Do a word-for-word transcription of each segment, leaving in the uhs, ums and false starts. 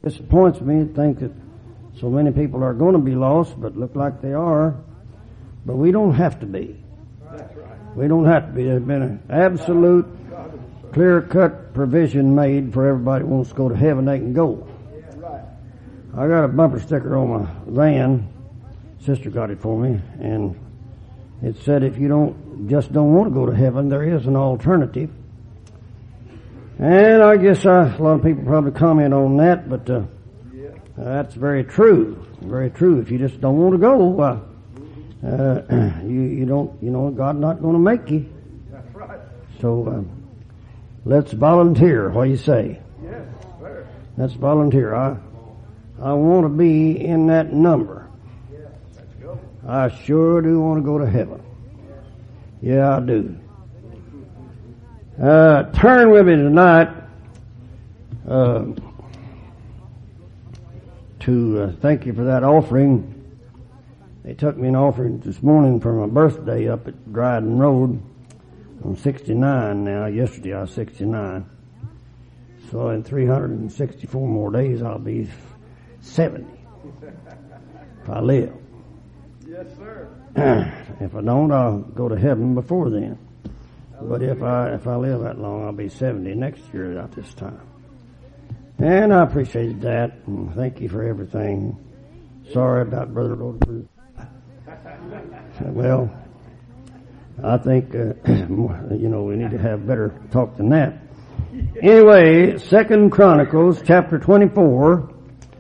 disappoints me to think that so many people are going to be lost, but look like they are. But we don't have to be. We don't have to be. There's been an absolute, clear-cut provision made for everybody who wants to go to heaven. They can go. I got a bumper sticker on my van. Sister got it for me, and it said, if you don't just don't want to go to heaven, there is an alternative. And I guess uh, a lot of people probably comment on that, but uh, that's very true. Very true. If you just don't want to go, uh, uh, you you don't you know God's not going to make you. That's right. So uh, let's volunteer. What do you say? Yes, sir. Let's volunteer. I I want to be in that number. Yeah, let's go. I sure do want to go to heaven. Yeah, I do. Uh, turn with me tonight uh, to uh, thank you for that offering. They took me an offering this morning for my birthday up at Dryden Road. I'm sixty-nine now. Yesterday I was sixty-nine. So in three hundred sixty-four more days I'll be seventy. If I live. Yes, sir. If I don't, I'll go to heaven before then. But if I if I live that long, I'll be seventy next year at this time. And I appreciated that, and thank you for everything. Sorry about Brother Rutherford. Well, I think, uh, you know, we need to have better talk than that. Anyway, Second Chronicles chapter twenty-four,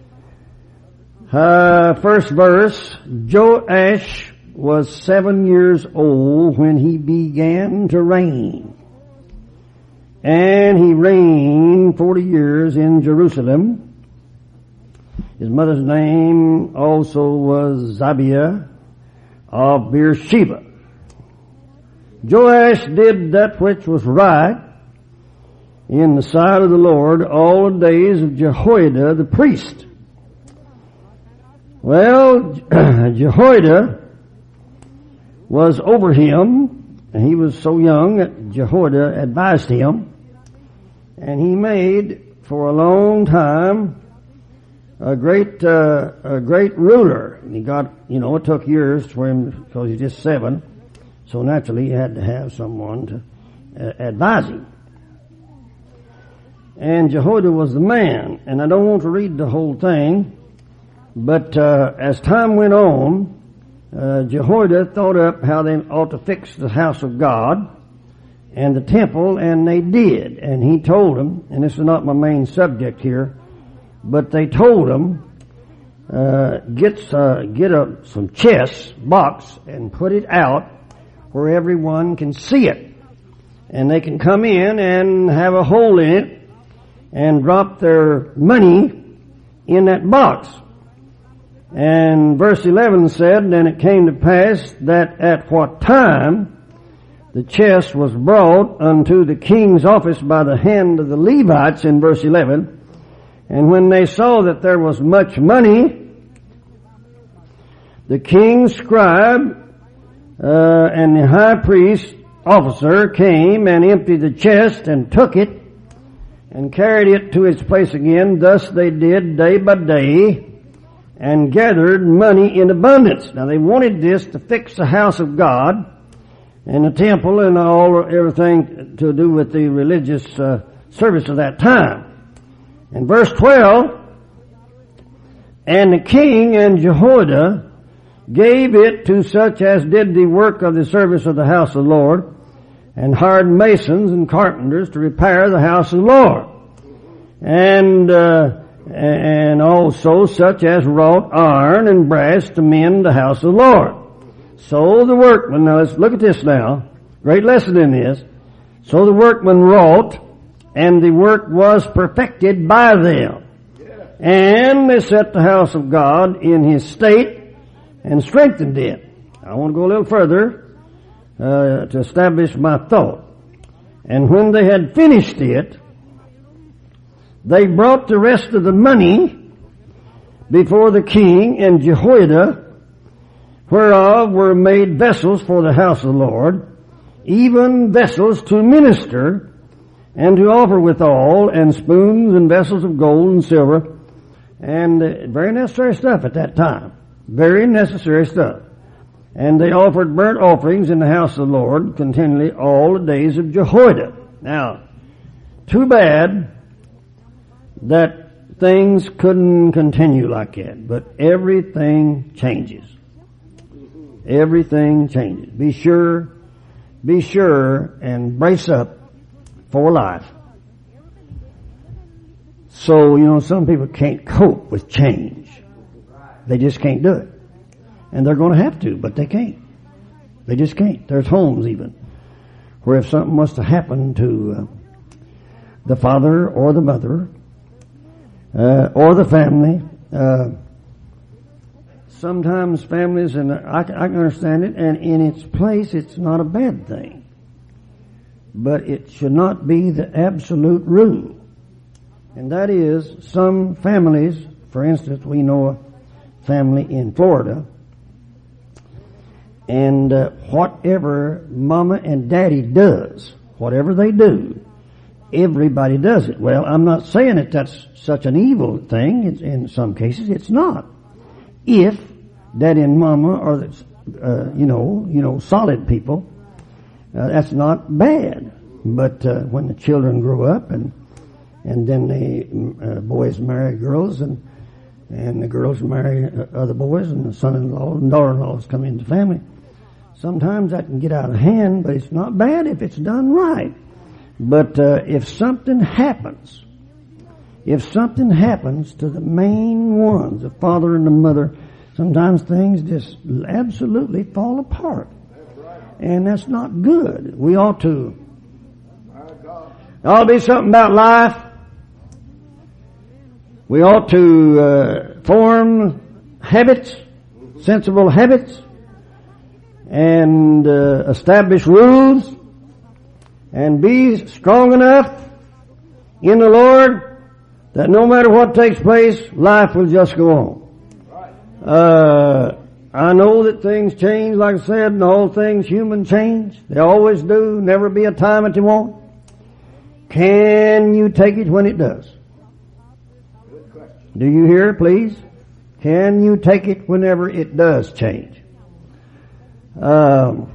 uh, first verse, Joash was seven years old when he began to reign. And he reigned forty years in Jerusalem. His mother's name also was Zabiah of Beersheba. Joash did that which was right in the sight of the Lord all the days of Jehoiada the priest. Well, Jehoiada was over him, and he was so young that Jehoiada advised him, and he made for a long time a great uh, a great ruler. And he got, you know, it took years for him because he's just seven, so naturally he had to have someone to uh, advise him. And Jehoiada was the man, and I don't want to read the whole thing, but uh, as time went on, Uh, Jehoiada thought up how they ought to fix the house of God and the temple, and they did. And he told them, and this is not my main subject here, but they told them, uh, get, uh, get a, some chest box and put it out where everyone can see it. And they can come in and have a hole in it and drop their money in that box. And verse eleven said, and it came to pass that at what time the chest was brought unto the king's office by the hand of the Levites, in verse eleven, and when they saw that there was much money, the king's scribe uh, and the high priest officer came and emptied the chest and took it and carried it to its place again. Thus they did day by day, and gathered money in abundance. Now they wanted this to fix the house of God and the temple and all everything to do with the religious uh, service of that time. In verse twelve, and the king and Jehoiada gave it to such as did the work of the service of the house of the Lord, and hired masons and carpenters to repair the house of the Lord. And uh and also such as wrought iron and brass to mend the house of the Lord. So the workmen, now let's look at this now, great lesson in this. So the workmen wrought, and the work was perfected by them. And they set the house of God in his state and strengthened it. I want to go a little further uh, to establish my thought. And when they had finished it, they brought the rest of the money before the king and Jehoiada, whereof were made vessels for the house of the Lord, even vessels to minister and to offer withal, and spoons and vessels of gold and silver, And uh, very necessary stuff at that time. Very necessary stuff. And they offered burnt offerings in the house of the Lord continually all the days of Jehoiada. Now, too bad that things couldn't continue like that. But everything changes. Everything changes. Be sure, be sure and brace up for life. So, you know, some people can't cope with change. They just can't do it. And they're going to have to, but they can't. They just can't. There's homes even where if something was to happen to uh, the father or the mother uh, or the family, uh, sometimes families, and I, I can understand it, and in its place it's not a bad thing. But it should not be the absolute rule. And that is, some families, for instance, we know a family in Florida, and uh, whatever mama and daddy does, whatever they do, everybody does it. Well, I'm not saying that that's such an evil thing. It's, in some cases, it's not. If daddy and mama are, the, uh, you know, you know, solid people, uh, that's not bad. But uh, when the children grow up and and then the uh, boys marry girls and and the girls marry uh, other boys and the son-in-law and daughter-in-laws come into the family, sometimes that can get out of hand, but it's not bad if it's done right. But uh, if something happens, if something happens to the main ones, the father and the mother, sometimes things just absolutely fall apart. And that's not good. We ought to, there ought to be something about life. We ought to uh, form habits, sensible habits, and uh, establish rules, and be strong enough in the Lord that no matter what takes place, life will just go on. Uh, I know that things change, like I said, and all things human change. They always do. Never be a time that they won't. Can you take it when it does? Do you hear, please? Can you take it whenever it does change? Um,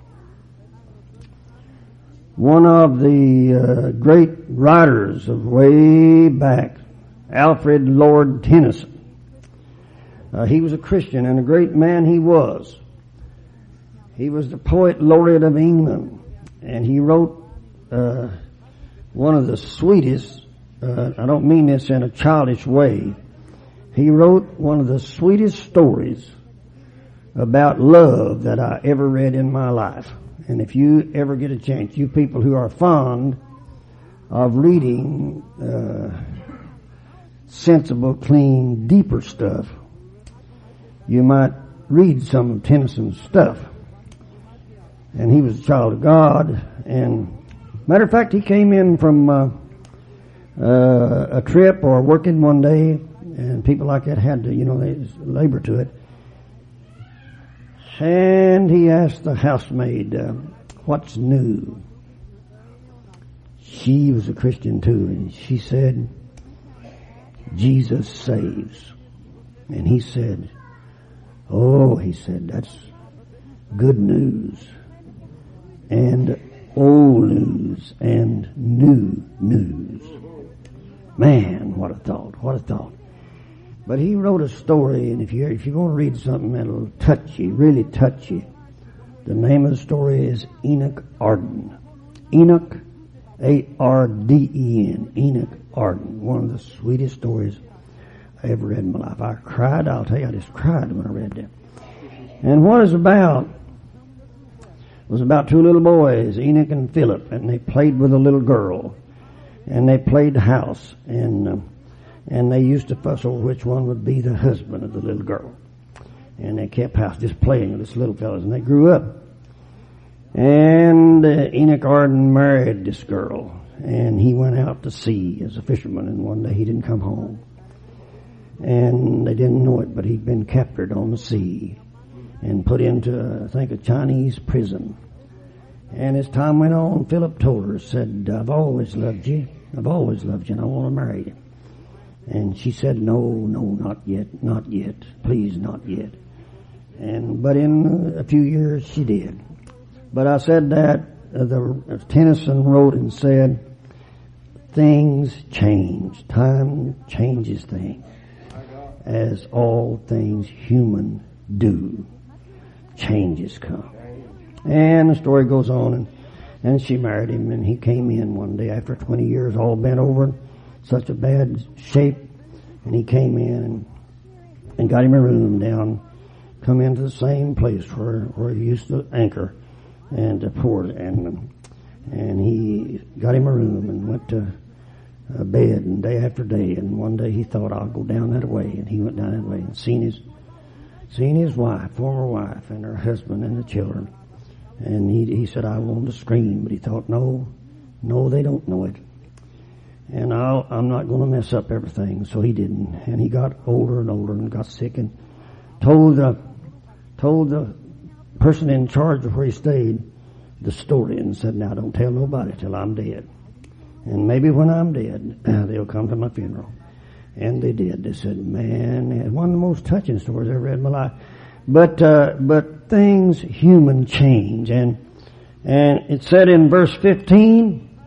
one of the uh, great writers of way back, Alfred Lord Tennyson. Uh, he was a Christian, and a great man he was. He was the poet laureate of England, and he wrote uh, one of the sweetest, uh, I don't mean this in a childish way, he wrote one of the sweetest stories about love that I ever read in my life. And if you ever get a chance, you people who are fond of reading uh, sensible, clean, deeper stuff, you might read some of Tennyson's stuff. And he was a child of God. And matter of fact, he came in from uh, uh, a trip or working one day, and people like that had to, you know, they labor to it. And he asked the housemaid, uh, what's new? She was a Christian too, and she said, Jesus saves. And he said, oh, he said, that's good news, and old news, and new news. Man, what a thought, what a thought. But he wrote a story, and if you're, if you're going to read something that'll touch you, really touch you, the name of the story is Enoch Arden. Enoch, A R D E N, Enoch Arden. One of the sweetest stories I ever read in my life. I cried, I'll tell you, I just cried when I read that. And what it's about was about two little boys, Enoch and Philip, and they played with a little girl. And they played house, and uh, and they used to fuss over which one would be the husband of the little girl. And they kept house, just playing with this little fellas, and they grew up. And uh, Enoch Arden married this girl, and he went out to sea as a fisherman, and one day he didn't come home. And they didn't know it, but he'd been captured on the sea and put into, I think, a Chinese prison. And as time went on, Philip told her, said, I've always loved you. I've always loved you, and I want to marry you. And she said, no, no, not yet, not yet, please, not yet. And, but in a few years she did. But I said that, uh, the, Tennyson wrote and said, things change. Time changes things. As all things human do. Changes come. And the story goes on, and, and she married him, and he came in one day after twenty years, all bent over, such a bad shape, and he came in and, and got him a room down, come into the same place where, where he used to anchor and to port, and, and he got him a room and went to a bed and day after day, and one day he thought, I'll go down that way, and he went down that way and seen his, seen his wife, former wife, and her husband and the children. And he, he said, I want to scream, but he thought, no, no, they don't know it. And I'll, I'm not going to mess up everything. So he didn't. And he got older and older and got sick, and told the, told the person in charge of where he stayed the story, and said, now don't tell nobody till I'm dead. And maybe when I'm dead, they'll come to my funeral. And they did. They said, man, it's one of the most touching stories I've read in my life. But, uh, but things human change. And, and it said in verse fifteen,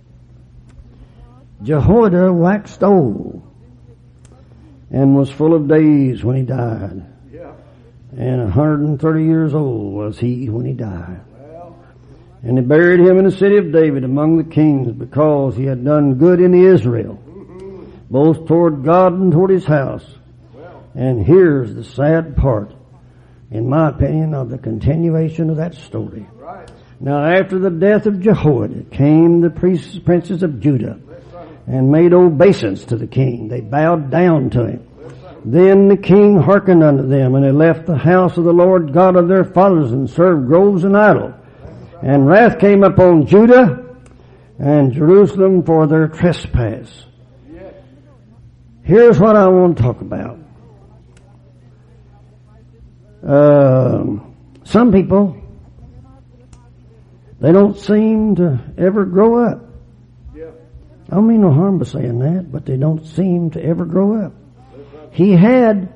Jehoiada waxed old and was full of days when he died. Yeah. And a hundred and thirty years old was he when he died. Well. And they buried him in the city of David among the kings, because he had done good in Israel, mm-hmm. both toward God and toward his house. Well. And here's the sad part, in my opinion, of the continuation of that story. Right. Now after the death of Jehoiada came the priests, princes of Judah, and made obeisance to the king. They bowed down to him. Then the king hearkened unto them, and they left the house of the Lord God of their fathers, and served groves and idols. And wrath came upon Judah and Jerusalem for their trespass. Here's what I want to talk about. Um, some people, they don't seem to ever grow up. I don't mean no harm by saying that, but they don't seem to ever grow up. He had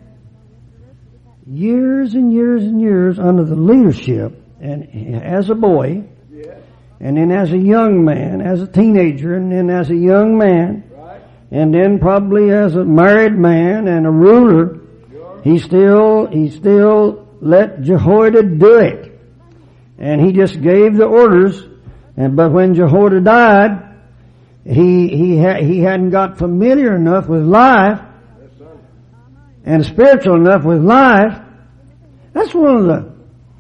years and years and years under the leadership, and as a boy, and then as a young man, as a teenager, and then as a young man, and then probably as a married man and a ruler, he still, he still let Jehoiada do it. And he just gave the orders, and but when Jehoiada died, He he ha, he hadn't got familiar enough with life, and spiritual enough with life. That's one of the.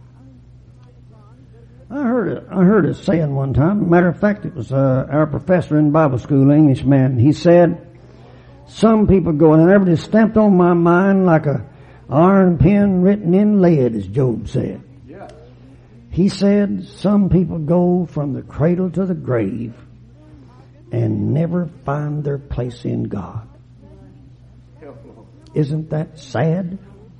I heard it. I heard it saying one time. Matter of fact, it was uh, our professor in Bible school, Englishman. He said, "Some people go," and it never just stamped on my mind like a iron pen written in lead, as Job said. Yeah. He said, "Some people go from the cradle to the grave and never find their place in God." Isn't that sad?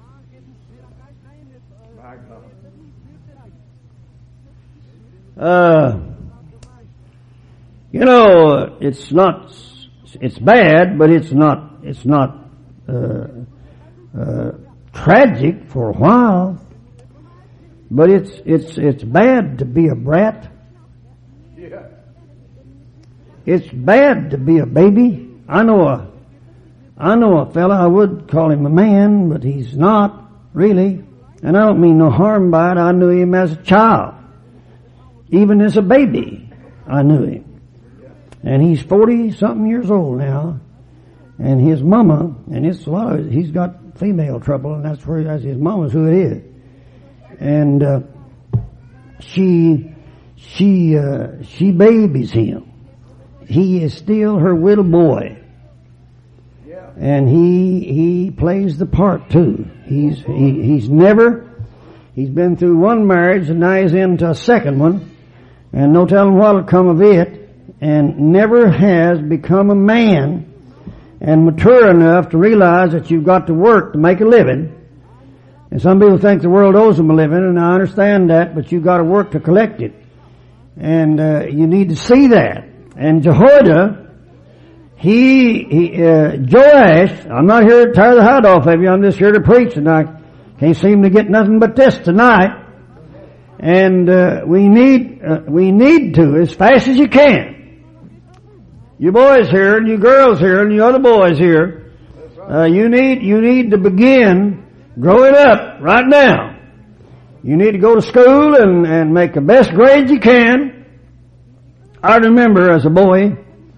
Uh, you know, it's not, it's bad, but it's not, it's not, uh, uh, tragic for a while. But it's, it's, it's bad to be a brat. Yeah. It's bad to be a baby. I know a, I know a fella, I would call him a man, but he's not, really. And I don't mean no harm by it. I knew him as a child. Even as a baby, I knew him. And he's forty-something years old now. And his mama, and it's a lot of, he's got female trouble, and that's where, that's his mama's who it is. And, uh, she, she, uh, she babies him. He is still her little boy. And he, he plays the part too. He's, he, he's never, he's been through one marriage and now he's into a second one. And no telling what'll come of it. And never has become a man and mature enough to realize that you've got to work to make a living. And some people think the world owes them a living, and I understand that, but you've got to work to collect it. And, uh, you need to see that. And Jehoiada, he, he uh, Joash, I'm not here to tear the hide off of you, I'm just here to preach, and I can't seem to get nothing but this tonight. And uh, we need uh, we need to, as fast as you can. You boys here, and you girls here, and you other boys here, uh, you need you need to begin growing up right now. You need to go to school and, and make the best grades you can. I remember as a boy,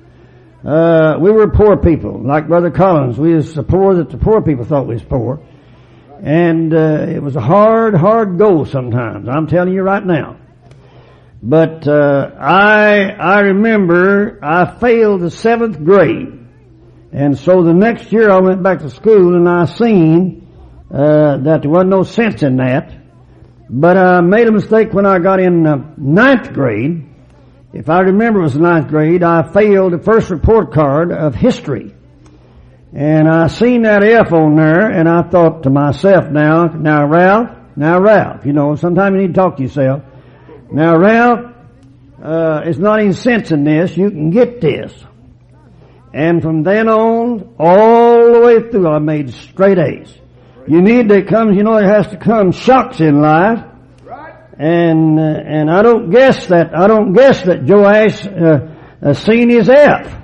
uh, we were poor people, like Brother Collins. We was so poor that the poor people thought we was poor. And uh, it was a hard, hard goal sometimes. I'm telling you right now. But uh, I I remember I failed the seventh grade, and so the next year I went back to school and I seen uh, that there wasn't no sense in that. But I made a mistake when I got in uh, ninth grade. If I remember, it was the ninth grade. I failed the first report card of history. And I seen that F on there, and I thought to myself, now, now Ralph, now Ralph, you know, sometimes you need to talk to yourself. Now Ralph, uh, it's not any sense in this, you can get this. And from then on, all the way through, I made straight A's. You need to come, you know, there has to come shocks in life. And, uh, and I don't guess that, I don't guess that Joash, uh, uh seen his F.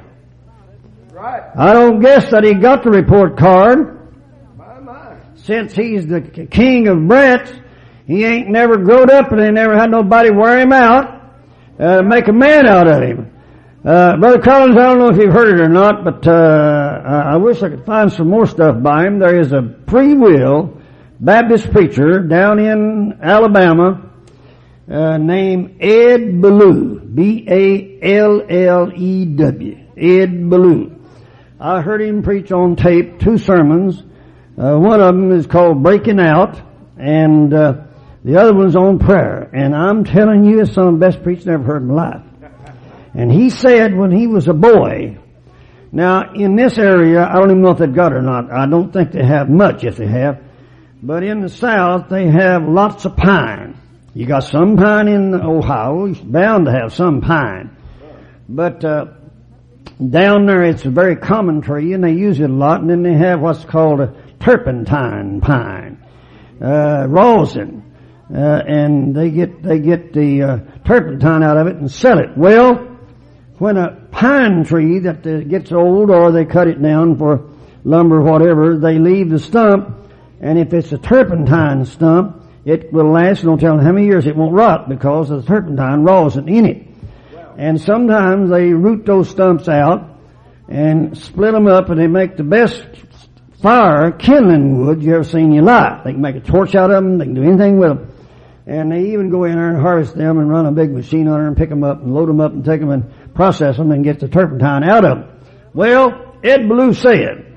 I don't guess that he got the report card. My, my. Since he's the king of brats, he ain't never growed up and they never had nobody wear him out, uh, to make a man out of him. Uh, Brother Collins, I don't know if you've heard it or not, but, uh, I wish I could find some more stuff by him. There is a free will Baptist preacher down in Alabama, uh, named Ed Ballou. B A L L E W. Ed Ballou. I heard him preach on tape two sermons. Uh, one of them is called Breaking Out, and uh, the other one's on prayer. And I'm telling you, it's some of the best preaching I've ever heard in my life. And he said when he was a boy, now in this area, I don't even know if they've got it or not. I don't think they have much, if they have. But in the South, they have lots of pine. You got some pine in Ohio. You're bound to have some pine. But uh down there, it's a very common tree, and they use it a lot. And then they have what's called a turpentine pine, uh, rosin, uh, and they get they get the uh, turpentine out of it and sell it. Well, when a pine tree that uh, gets old, or they cut it down for lumber, or whatever, they leave the stump. And if it's a turpentine stump, it will last. Don't tell them how many years it won't rot because of the turpentine rosin in it. And sometimes they root those stumps out and split them up, and they make the best fire kindling wood you ever seen in your life. They can make a torch out of them. They can do anything with them. And they even go in there and harvest them and run a big machine on them and pick them up and load them up and take them and process them and get the turpentine out of them. Well, Ed Ballou said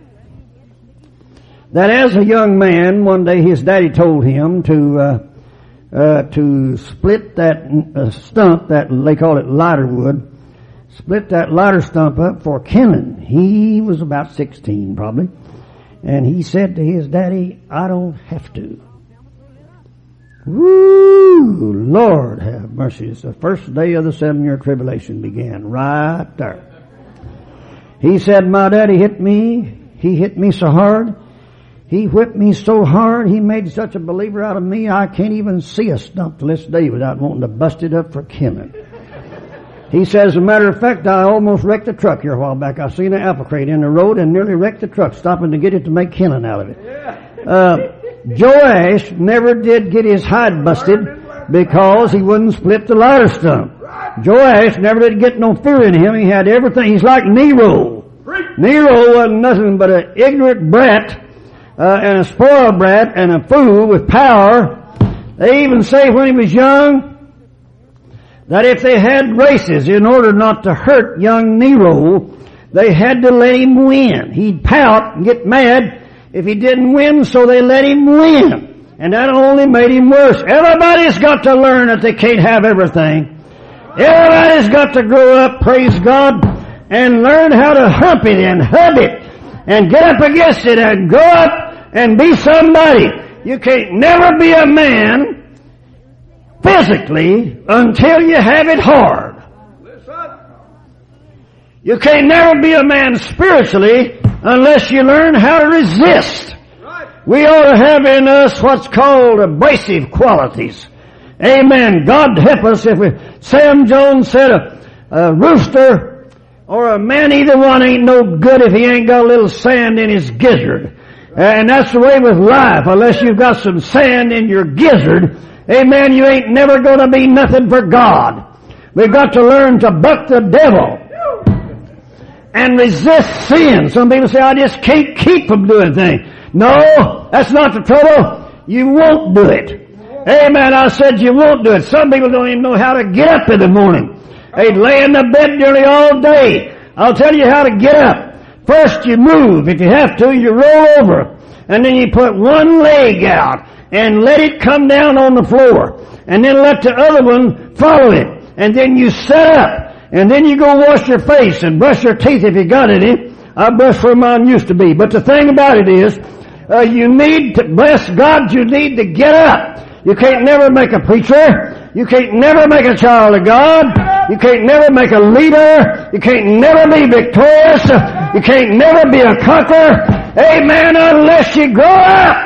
that as a young man, one day his daddy told him to uh, Uh, to split that uh, stump, that they call it lighter wood, split that lighter stump up for kindling. He was about sixteen probably, and he said to his daddy, I don't have to. Woo! Lord have mercy. It's the first day of the seven-year tribulation began right there. He said, my daddy hit me. He hit me so hard. He whipped me so hard, he made such a believer out of me, I can't even see a stump to this day without wanting to bust it up for kindling. He says, as a matter of fact, I almost wrecked the truck here a while back. I seen an apple crate in the road and nearly wrecked the truck, stopping to get it to make kindling out of it. Uh, Joash never did get his hide busted because he wouldn't split the lighter stump. Joash never did get no fear in him. He had everything. He's like Nero. Nero wasn't nothing but an ignorant brat, Uh, and a spoiled brat and a fool with power. They even say when he was young that if they had races, in order not to hurt young Nero, they had to let him win. He'd pout and get mad if he didn't win, so they let him win. And that only made him worse. Everybody's got to learn that they can't have everything. Everybody's got to grow up, praise God, and learn how to hump it and hub it and get up against it and go up and be somebody. You can't never be a man physically until you have it hard. You can't never be a man spiritually unless you learn how to resist. We ought to have in us what's called abrasive qualities. Amen. God help us if we, Sam Jones said a, a rooster or a man, either one ain't no good if he ain't got a little sand in his gizzard. And that's the way with life. Unless you've got some sand in your gizzard, amen, you ain't never going to be nothing for God. We've got to learn to buck the devil and resist sin. Some people say, I just can't keep from doing things. No, that's not the trouble. You won't do it. Amen. I said you won't do it. Some people don't even know how to get up in the morning. They lay in the bed nearly all day. I'll tell you how to get up. First you move. If you have to, you roll over. And then you put one leg out and let it come down on the floor. And then let the other one follow it. And then you set up. And then you go wash your face and brush your teeth if you got any. I brush where mine used to be. But the thing about it is, uh, you need to, bless God, you need to get up. You can't never make a preacher. You can't never make a child of God. You can't never make a leader. You can't never be victorious. You can't never be a conqueror. Amen, unless you grow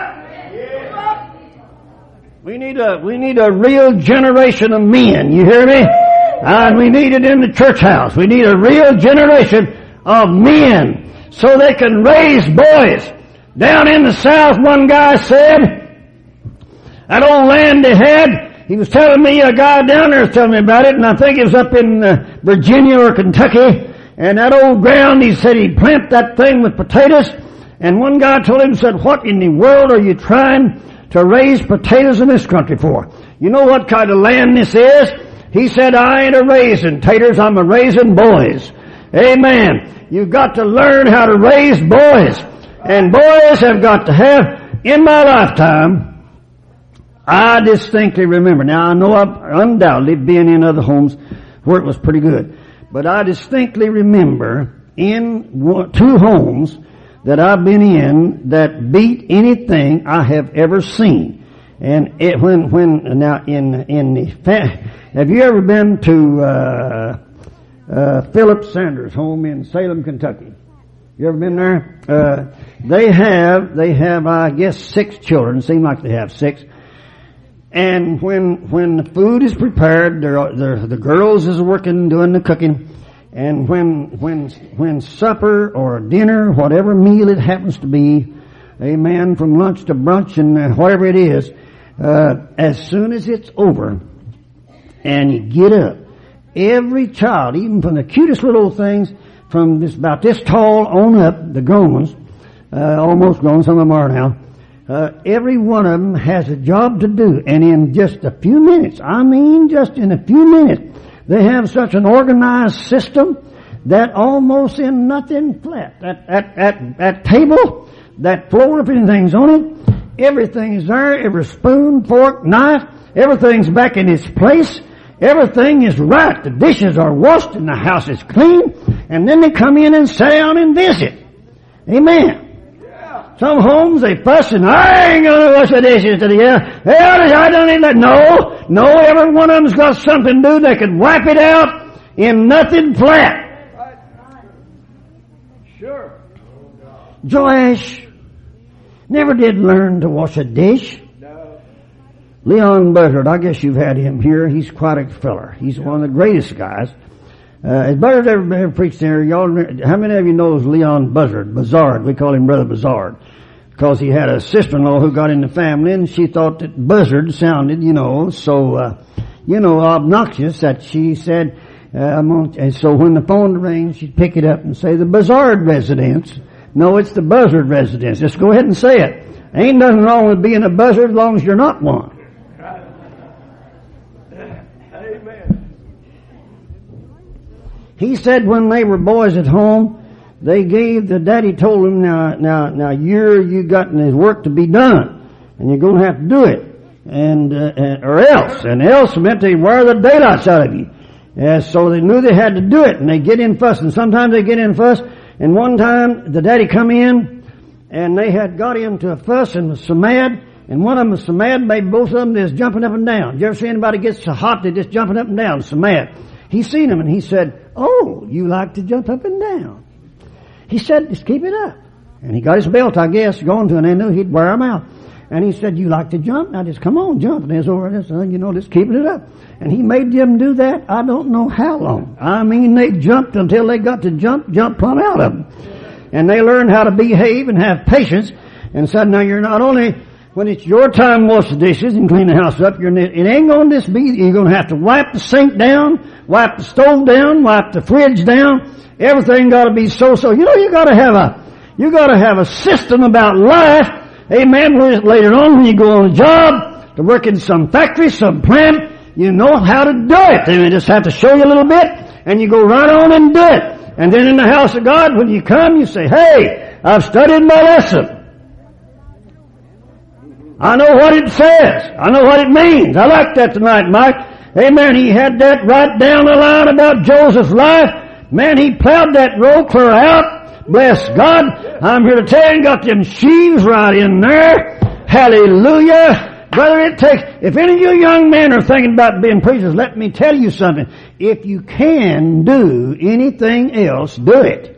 up. We need a, we need a real generation of men. You hear me? And we need it in the church house. We need a real generation of men so they can raise boys. Down in the South, one guy said, that old land they had, he was telling me, a guy down there was telling me about it, and I think it was up in uh, Virginia or Kentucky, and that old ground, he said he'd plant that thing with potatoes, and one guy told him, said, what in the world are you trying to raise potatoes in this country for? You know what kind of land this is? He said, I ain't a raising taters, I'm a raising boys. Amen. You've got to learn how to raise boys. And boys have got to have, in my lifetime, I distinctly remember. Now I know I've undoubtedly been in other homes where it was pretty good. But I distinctly remember in one, two homes that I've been in that beat anything I have ever seen. And it, when, when, now in, in the, have you ever been to, uh, uh, Philip Sanders' home in Salem, Kentucky? You ever been there? Uh, they have, they have, I guess, six children. Seem like they have six. And when, when the food is prepared, they're, they're, the girls is working, doing the cooking. And when, when, when supper or dinner, whatever meal it happens to be, amen, from lunch to brunch and uh, whatever it is, uh, as soon as it's over and you get up, every child, even from the cutest little things, from this, about this tall on up, the grown ones, uh, almost grown, some of them are now, uh, every one of them has a job to do. And in just a few minutes, I mean just in a few minutes, they have such an organized system that almost in nothing flat. That, that, that, that table, that floor, if anything's on it, everything's there, every spoon, fork, knife, everything's back in its place. Everything is right. The dishes are washed and the house is clean. And then they come in and sit down and visit. Amen. Yeah. Some homes they fuss and I ain't gonna wash the dishes to the air. Well, I don't need that. No, no, every one of them's got something to do. They can wipe it out in nothing flat. Right. Sure. Joash never did learn to wash a dish. No. Leon Buzzard, I guess you've had him here. He's quite a feller. He's one of the greatest guys. Uh, has Buzzard ever, ever preached there? Y'all, how many of you knows Leon Buzzard? Buzzard. We call him Brother Buzzard. Because he had a sister-in-law who got in the family and she thought that Buzzard sounded, you know, so, uh, you know, obnoxious that she said, uh, I'm on, and so when the phone rang, she'd pick it up and say, the Buzzard residence. No, it's the Buzzard residence. Just go ahead and say it. Ain't nothing wrong with being a buzzard as long as you're not one. Amen. He said when they were boys at home, they gave, the daddy told him, now, now, now you're, you got his work to be done. And you're gonna have to do it. And, uh, and or else. And else meant they wear the daylights out of you. Uh, so they knew they had to do it. And they get in fuss. And sometimes they get in fuss. And one time, the daddy come in, and they had got into a fuss and was so mad, and one of them was so mad, maybe both of them just jumping up and down. Did you ever see anybody get so hot they just jumping up and down, so mad? He seen him and he said, "Oh, you like to jump up and down." He said, "Just keep it up." And he got his belt, I guess, going to, and they knew he'd wear him out. And he said, "You like to jump? Now just come on, jump." And there's over this, uh, you know, just keeping it up. And he made them do that, I don't know how long. I mean, they jumped until they got to jump, jump plumb out of them. And they learned how to behave and have patience. And said, now you're not only, when it's your time to wash the dishes and clean the house up, you're, it ain't going to just be, you're going to have to wipe the sink down, wipe the stove down, wipe the fridge down. Everything got to be so-so. You know, you got to have a, you got to have a system about life. Amen. Later on when you go on a job to work in some factory, some plant, you know how to do it. They just have to show you a little bit and you go right on and do it. And then in the house of God, when you come, you say, "Hey, I've studied my lesson. I know what it says. I know what it means." I like that tonight, Mike. Amen. He had that right down the line about Joseph's life. Man, he plowed that road clear out. Bless God. I'm here to tell you, got them sheaves right in there. Hallelujah. Brother, it takes, if any of you young men are thinking about being preachers, let me tell you something. If you can do anything else, do it.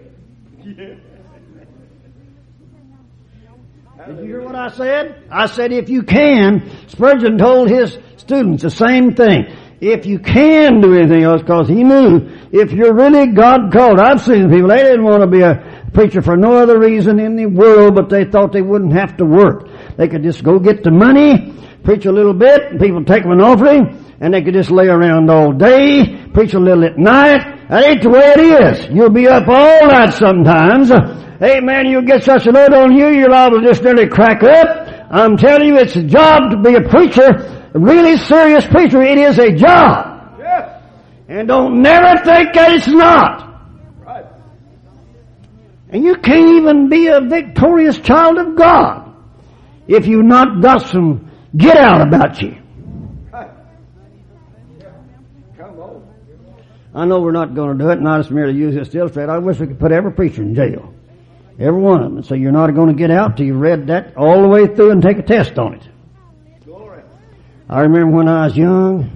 Did you hear what I said? I said if you can. Spurgeon told his students the same thing. If you can do anything else, because he knew if you're really God called. I've seen people, they didn't want to be a preacher for no other reason in the world, but they thought they wouldn't have to work. They could just go get the money, preach a little bit, and people take them an offering, and they could just lay around all day, preach a little at night. That ain't the way it is. You'll be up all night sometimes. Amen. You'll get such a load on you, you're liable to just nearly crack up. I'm telling you, it's a job to be a preacher. A really serious preacher, it is a job. Yes. And don't never think that it's not. Right. And you can't even be a victorious child of God if you've not got some get out about you. Right. Come on. I know we're not going to do it, and I just merely use this illustrate. I wish we could put every preacher in jail. Every one of them. And so you're not going to get out till you read that all the way through and take a test on it. Glory. I remember when I was young,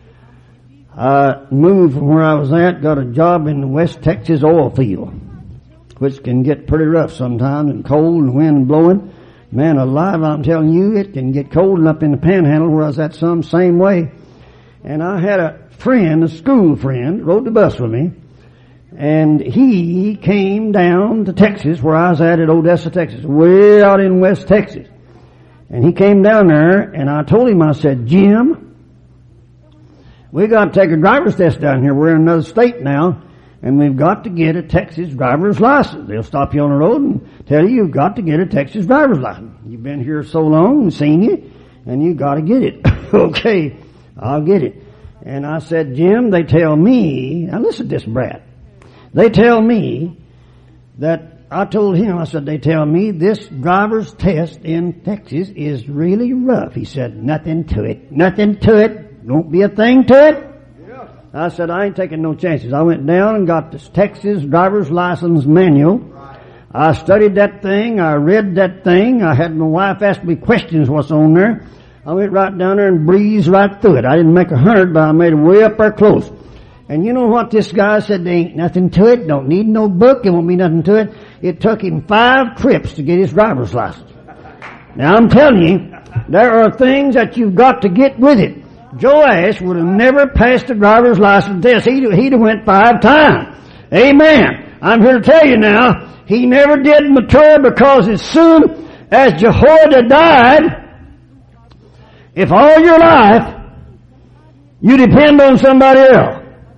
I moved from where I was at, got a job in the West Texas oil field, which can get pretty rough sometimes and cold and wind blowing. Man alive, I'm telling you, it can get cold and up in the panhandle where I was at some same way. And I had a friend, a school friend, rode the bus with me. And he came down to Texas, where I was at at Odessa, Texas, way out in West Texas. And he came down there, and I told him, I said, "Jim, we got to take a driver's test down here. We're in another state now, and we've got to get a Texas driver's license. They'll stop you on the road and tell you you've got to get a Texas driver's license. You've been here so long and seen you, and you've got to get it." Okay, I'll get it. And I said, "Jim, they tell me," now listen to this brat. They tell me that, I told him, I said, "They tell me this driver's test in Texas is really rough." He said, "Nothing to it. Nothing to it. Won't be a thing to it." Yeah. I said, "I ain't taking no chances." I went down and got this Texas driver's license manual. I studied that thing. I read that thing. I had my wife ask me questions what's on there. I went right down there and breezed right through it. I didn't make a hundred, but I made it way up there close. And you know what this guy said? There ain't nothing to it. Don't need no book. It won't be nothing to it. It took him five trips to get his driver's license. Now I'm telling you, there are things that you've got to get with it. Joash would have never passed a driver's license test. He'd, he'd have went five times. Amen. I'm here to tell you now, he never did mature, because as soon as Jehoiada died, if all your life you depend on somebody else.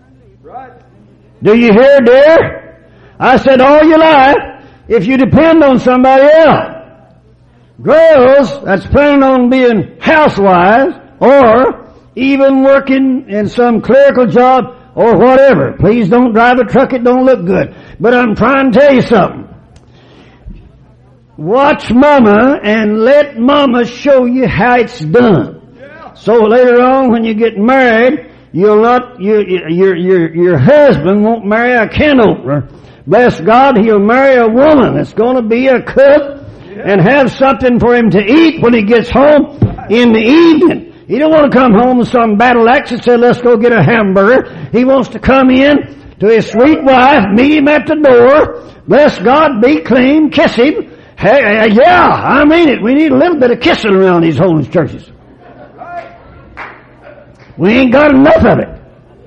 Do you hear, dear? I said all your life, if you depend on somebody else. Girls that's planning on being housewives or even working in some clerical job or whatever. Please don't drive a truck, it don't look good. But I'm trying to tell you something. Watch Mama and let Mama show you how it's done. Yeah. So later on when you get married, You'll not, you, your, your, your husband won't marry a can opener. Bless God, he'll marry a woman that's going to be a cook and have something for him to eat when he gets home in the evening. He don't want to come home with some battle axe and say, let's go get a hamburger. He wants to come in to his sweet wife, meet him at the door, bless God, be clean, kiss him. Hey, yeah, I mean it. We need a little bit of kissing around these holiness churches. We ain't got enough of it.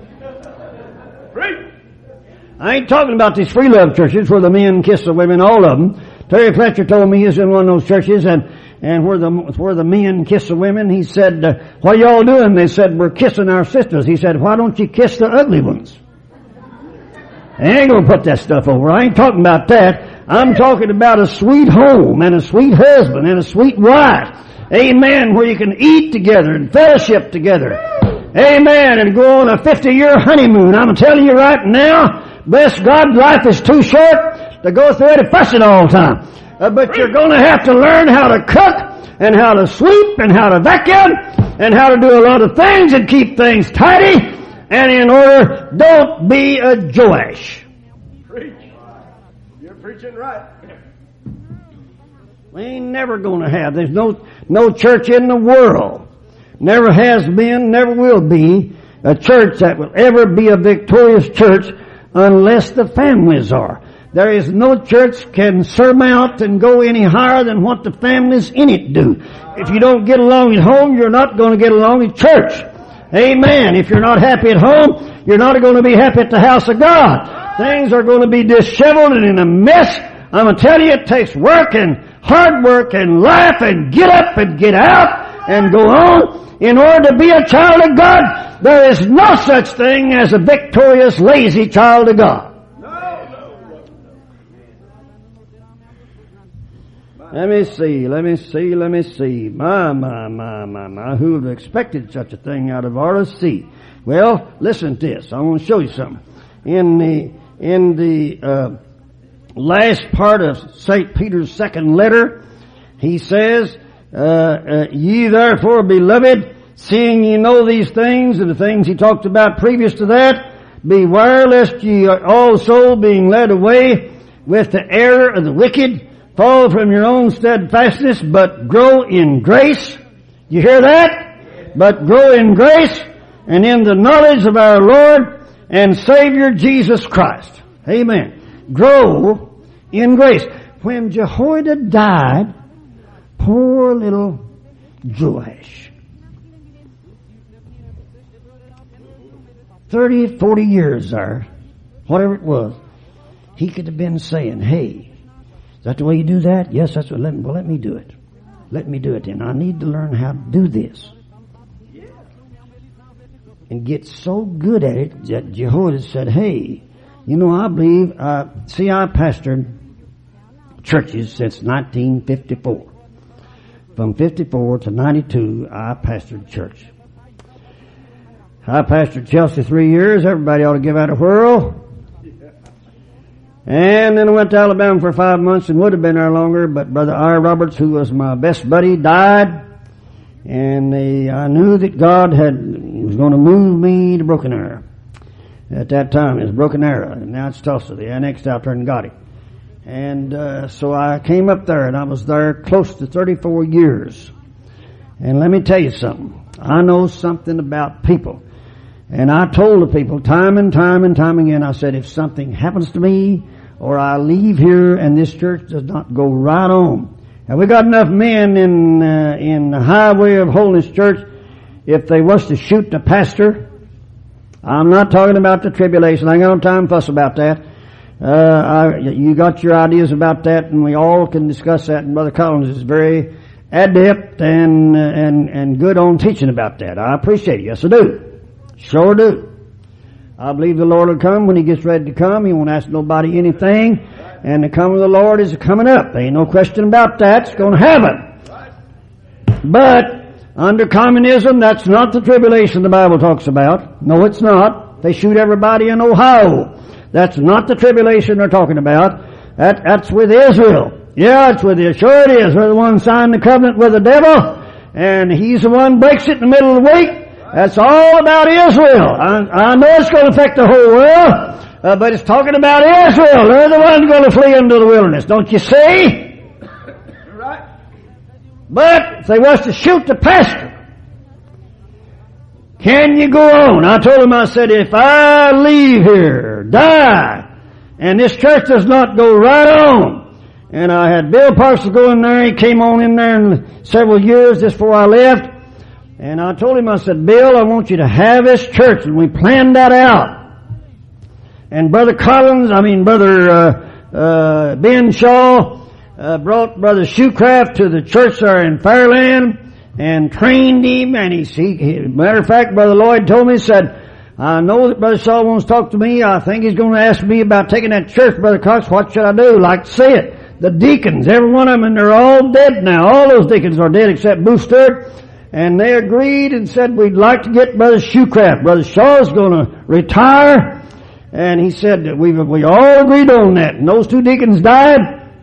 I ain't talking about these free love churches where the men kiss the women, all of them. Terry Fletcher told me he was in one of those churches, and and where the where the men kiss the women, he said, uh, what y'all doing? They said, we're kissing our sisters. He said, why don't you kiss the ugly ones? I ain't gonna put that stuff over. I ain't talking about that. I'm talking about a sweet home and a sweet husband and a sweet wife. Amen. Where you can eat together and fellowship together. Amen. And go on a fifty-year honeymoon. I'm telling you right now, bless God, life is too short to go through it and fussing all the time. Uh, but you're going to have to learn how to cook and how to sweep and how to vacuum and how to do a lot of things and keep things tidy. And in order, don't be a Joash. Preach. You're preaching right. We ain't never going to have. There's no no church in the world, never has been, never will be, a church that will ever be a victorious church unless the families are. There is no church can surmount and go any higher than what the families in it do. If you don't get along at home, you're not going to get along at church. Amen. If you're not happy at home, you're not going to be happy at the house of God. Things are going to be disheveled and in a mess. I'm going to tell you, it takes work and hard work and life and get up and get out and go on. In order to be a child of God, there is no such thing as a victorious, lazy child of God. Let me see, let me see, let me see. My, my, my, my, my. Who would have expected such a thing out of R S C? Well, listen to this. I want to show you something. In the, in the, uh, last part of Saint Peter's second letter, he says, uh, uh, ye therefore, beloved, seeing ye know these things, and the things he talked about previous to that, beware lest ye also, being led away with the error of the wicked, fall from your own steadfastness, but grow in grace. You hear that? But grow in grace and in the knowledge of our Lord and Savior Jesus Christ. Amen. Grow in grace. When Jehoiada died, poor little Joash, thirty, forty years there, whatever it was, he could have been saying, hey, is that the way you do that? Yes, that's what, let me, well, let me do it. Let me do it then. I need to learn how to do this. And get so good at it that Jehoiada said, hey, you know, I believe, uh, see, I pastored churches since nineteen fifty-four. From fifty-four to ninety-two, I pastored church. I pastored Chelsea three years. Everybody ought to give that a whirl. And then I went to Alabama for five months and would have been there longer, but Brother I. Roberts, who was my best buddy, died. And they, I knew that God had was going to move me to Broken Arrow. At that time, it was Broken Arrow, and now it's Tulsa. They annexed out there and got it. And uh, so I came up there, and I was there close to thirty-four years. And let me tell you something. I know something about people. And I told the people time and time and time again, I said, if something happens to me, or I leave here and this church does not go right on. And we got enough men in uh, in the highway of Holiness Church, if they was to shoot the pastor, I'm not talking about the tribulation. I ain't got no time to fuss about that. Uh, I, you got your ideas about that, and we all can discuss that. And Brother Collins is very adept and uh, and and good on teaching about that. I appreciate it. Yes, I do. Sure do. I believe the Lord will come when He gets ready to come. He won't ask nobody anything. And the coming of the Lord is coming up. There ain't no question about that. It's going to happen. But under communism, that's not the tribulation the Bible talks about. No, it's not. They shoot everybody in Ohio. That's not the tribulation they're talking about. That, that's with Israel. Yeah, it's with you. Sure it is. They're the one signed the covenant with the devil, and he's the one breaks it in the middle of the week. That's all about Israel. I, I know it's going to affect the whole world, uh, but it's talking about Israel. They're the ones going to flee into the wilderness. Don't you see? You're right. But if they was to shoot the pastor, Can you go on? I told him, I said, if I leave here, die, and this church does not go right on, and I had Bill Parks go in there, he came on in there in several years just before I left, and I told him, I said, Bill, I want you to have this church, and we planned that out. And Brother Collins, I mean Brother uh, uh, Ben Shaw, uh, brought Brother Shoecraft to the church there in Fairland, and trained him, and he, he, he, matter of fact, Brother Lloyd told me, he said, I know that Brother Shaw wants to talk to me. I think he's going to ask me about taking that church, Brother Cox. What should I do? Like to see it. The deacons, every one of them, and they're all dead now. All those deacons are dead except Booth Stewart. And they agreed and said, we'd like to get Brother Shoecraft. Brother Shaw's going to retire. And he said that we we all agreed on that. And those two deacons died.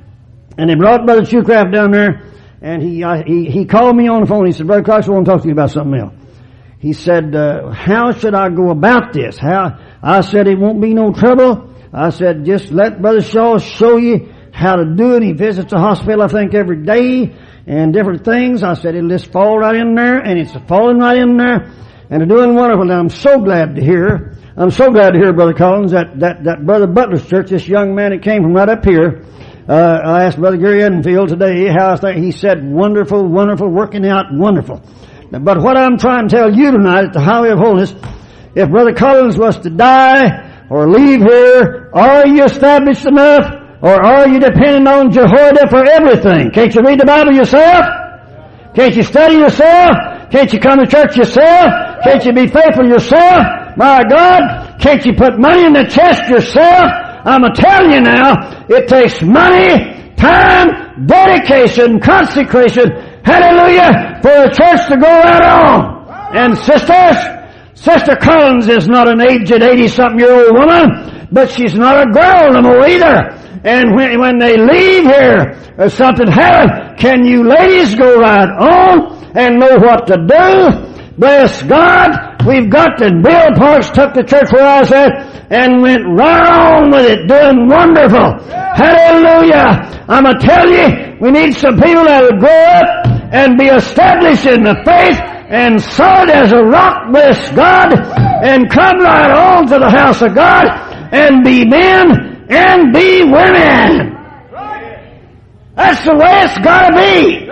And they brought Brother Shoecraft down there. And he, uh, he, he called me on the phone. He said, Brother Cox, I want to talk to you about something else. He said, uh, how should I go about this? How? I said, it won't be no trouble. I said, just let Brother Shaw show you how to do it. He visits the hospital, I think, every day and different things. I said, it'll just fall right in there, and it's falling right in there, and they're doing wonderful. And I'm so glad to hear, I'm so glad to hear, Brother Collins, that, that, that Brother Butler's church, this young man that came from right up here, Uh, I asked Brother Gary Edenfield today how I think. He said, wonderful, wonderful, working out, wonderful. But what I'm trying to tell you tonight at the Highway of Holiness, if Brother Collins was to die or leave here, are you established enough, or are you dependent on Jehoiada for everything? Can't you read the Bible yourself? Can't you study yourself? Can't you come to church yourself? Can't you be faithful yourself? My God, can't you put money in the chest yourself? I'm going to tell you now, it takes money, time, dedication, consecration, hallelujah, for the church to go right on. And sisters, Sister Collins is not an aged eighty-something-year-old woman, but she's not a girl no more either. And when, when they leave here, or something happens, can you ladies go right on and know what to do? Bless God, we've got to. Bill Parks took the church where I was at and went right on with it, doing wonderful. Hallelujah. I'm going to tell you, we need some people that will grow up and be established in the faith and solid as a rock, bless God, and come right on to the house of God and be men and be women. That's the way it's got to be.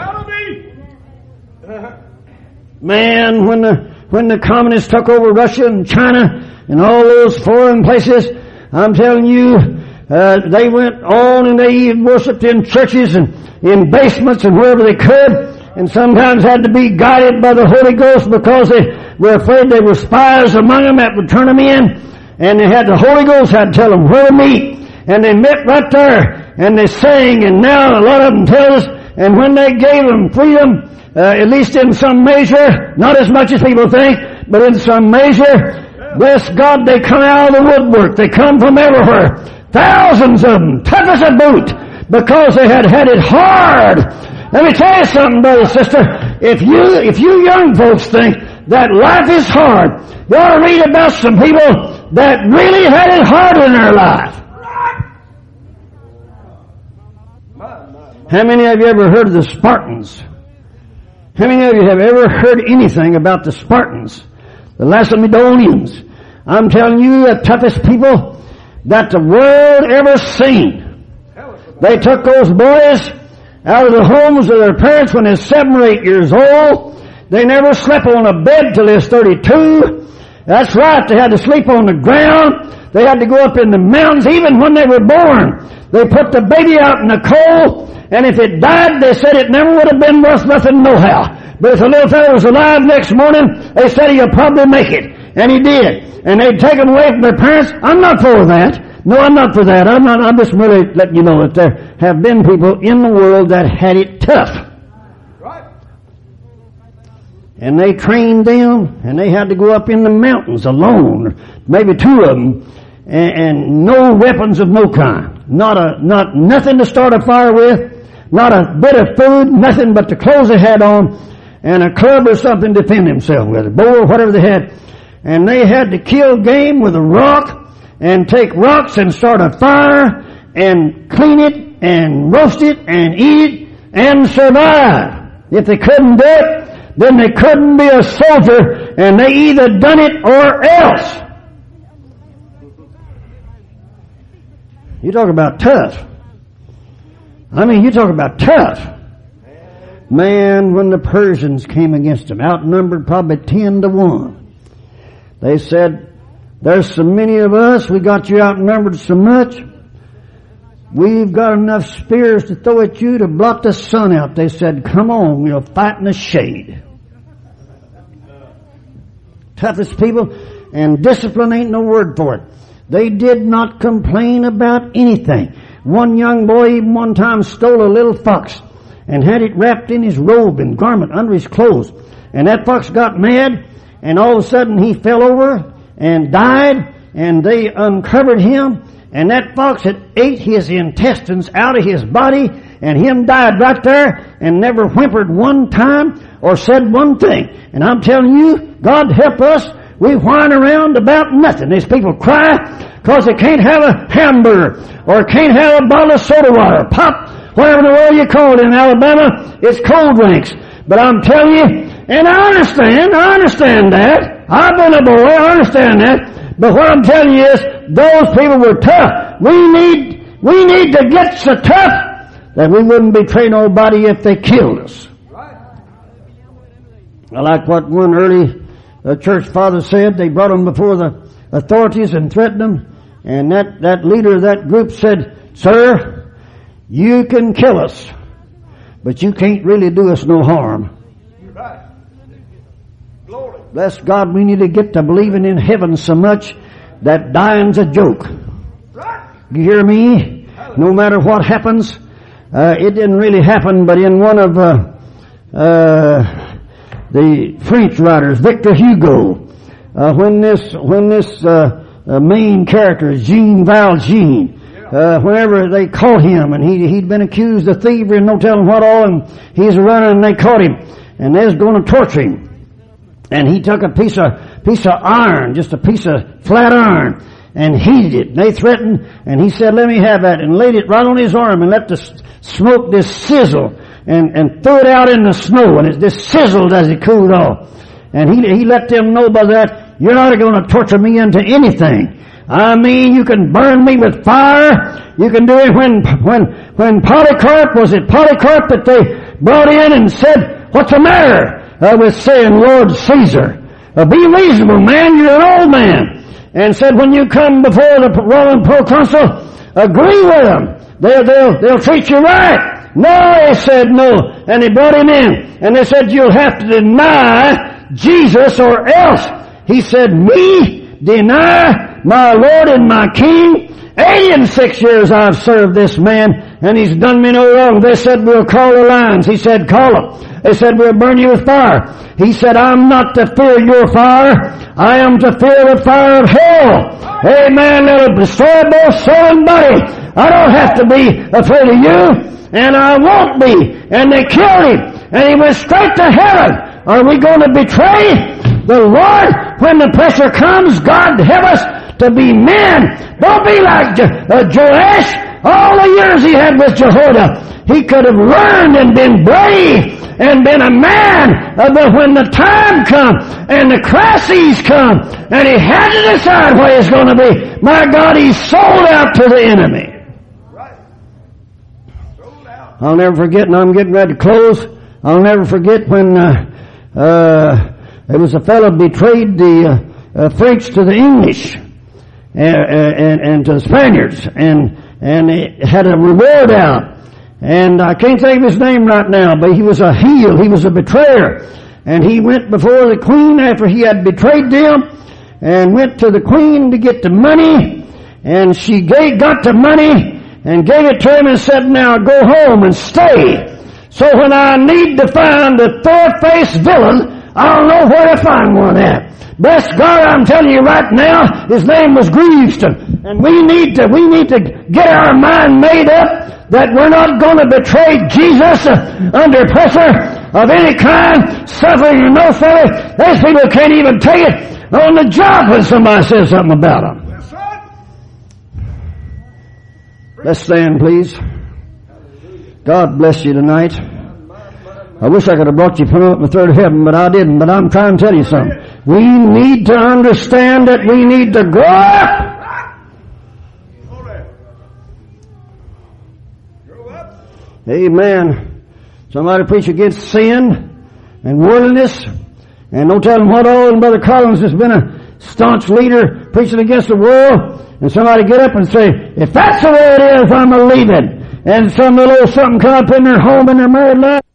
Man, when the when the communists took over Russia and China and all those foreign places, I'm telling you, uh, they went on and they even worshipped in churches and in basements and wherever they could, and sometimes had to be guided by the Holy Ghost because they were afraid there were spies among them that would turn them in, and they had the Holy Ghost had to tell them where to meet, and they met right there, and they sang, and now a lot of them tell us, and when they gave them freedom, Uh, at least in some measure, not as much as people think, but in some measure, bless God, they come out of the woodwork. They come from everywhere. Thousands of them, tough as a boot, because they had had it hard. Let me tell you something, brother, sister. If you, if you young folks think that life is hard, you ought to read about some people that really had it hard in their life. How many of you ever heard of the Spartans? How many of you have ever heard anything about the Spartans, the Lacedaemonians? I'm telling you, the toughest people that the world ever seen. They took those boys out of the homes of their parents when they're seven or eight years old. They never slept on a bed till they was thirty-two. That's right, they had to sleep on the ground. They had to go up in the mountains even when they were born. They put the baby out in the cold. And if it died, they said it never would have been worth nothing nohow. But if the little fellow was alive next morning, they said he'll probably make it. And he did. And they'd take him away from their parents. I'm not for that. No, I'm not for that. I'm not, I'm just really letting you know that there have been people in the world that had it tough. Right. And they trained them, and they had to go up in the mountains alone, maybe two of them, and, and no weapons of no kind. Not a, not, nothing to start a fire with. Not a bit of food, nothing but the clothes they had on, and a club or something to defend themselves with, a bow or whatever they had. And they had to kill game with a rock, and take rocks and start a fire, and clean it, and roast it, and eat it, and survive. If they couldn't do it, then they couldn't be a soldier And they either done it or else. You talk about tough. I mean, you talk about tough. Man, when the Persians came against them, outnumbered probably ten to one, they said, there's so many of us, we got you outnumbered so much, we've got enough spears to throw at you to blot the sun out. They said, come on, we'll fight in the shade. Toughest people, and discipline ain't no word for it. They did not complain about anything. One young boy even one time stole a little fox and had it wrapped in his robe and garment under his clothes. And that fox got mad, and all of a sudden he fell over and died, and they uncovered him, and that fox had ate his intestines out of his body, and him died right there and never whimpered one time or said one thing. And I'm telling you, God help us, we whine around about nothing. These people cry because they can't have a hamburger or can't have a bottle of soda water, pop, whatever in the world you call it in Alabama, it's cold drinks. But I'm telling you, and I understand, I understand that. I've been a boy, I understand that. But what I'm telling you is, those people were tough. We need, we need to get so tough that we wouldn't betray nobody if they killed us. I like what one early uh, church father said. They brought him before the authorities and threatened them. And that, that leader of that group said, sir, you can kill us, but you can't really do us no harm. Right. Glory. Bless God, we need to get to believing in heaven so much that dying's a joke. Right. You hear me? No matter what happens, uh, it didn't really happen, but in one of uh, uh, the French writers, Victor Hugo, uh, when this when this uh, uh, main character, Jean Valjean, Uh, whenever they caught him, and he, he'd been accused of thievery and no telling what all, and he's running, and they caught him, and they was going to torture him. And he took a piece of, piece of iron, just a piece of flat iron, and heated it. And they threatened, and he said, let me have that, and laid it right on his arm, and let the smoke just sizzle, and, and threw it out in the snow, and it just sizzled as it cooled off. And he, he let them know by that, you're not going to torture me into anything. I mean, you can burn me with fire. You can do it when, when, when Polycarp, was it Polycarp that they brought in and said, what's the matter uh, with saying Lord Caesar? Uh, be reasonable, man, you're an old man. And said, when you come before the Roman proconsul, agree with them. They'll, they'll, they'll treat you right. No, he said no. And they brought him in. And they said, you'll have to deny Jesus or else. He said, me deny my Lord and my King? Eighty and six years I've served this man, and he's done me no wrong. They said, we'll call the lions. He said, call them. They said, we'll burn you with fire. He said, I'm not to fear your fire. I am to fear the fire of hell. Amen. That'll destroy both soul and body. I don't have to be afraid of you, and I won't be. And they killed him, and he went straight to heaven. Are we going to betray the Lord when the pressure comes? God help us to be men. Don't be like Je- uh, Joash. All the years he had with Jehoiada, he could have learned and been brave and been a man. Uh, but when the time comes and the crises come and he had to decide what he's going to be, my God, he's sold out to the enemy. Right. Sold out. I'll never forget, and I'm getting ready to close, I'll never forget when uh, uh, there was a fellow betrayed the uh, uh, French to the English. And, and, and to the Spaniards, and, and it had a reward out. And I can't think of his name right now, but he was a heel, he was a betrayer. And he went before the queen after he had betrayed them, and went to the queen to get the money, and she gave, got the money, and gave it to him and said, now go home and stay. So when I need to find a four-faced villain, I'll know where to find one at. Bless God, I'm telling you right now, his name was Grieveston. And we need to, we need to get our mind made up that we're not going to betray Jesus uh, under pressure of any kind, suffering or no suffering. Those people can't even take it on the job when somebody says something about them. That's right. Let's stand, please. God bless you tonight. I wish I could have brought you from up the third heaven, but I didn't. But I'm trying to tell you something. We need to understand that we need to grow up. Glory. Grow up. Amen. Somebody preach against sin and worldliness. And don't tell them what all. And Brother Collins has been a staunch leader preaching against the world. And somebody get up and say, if that's the way it is, I'm a leaving. And some little something come up in their home in their married life.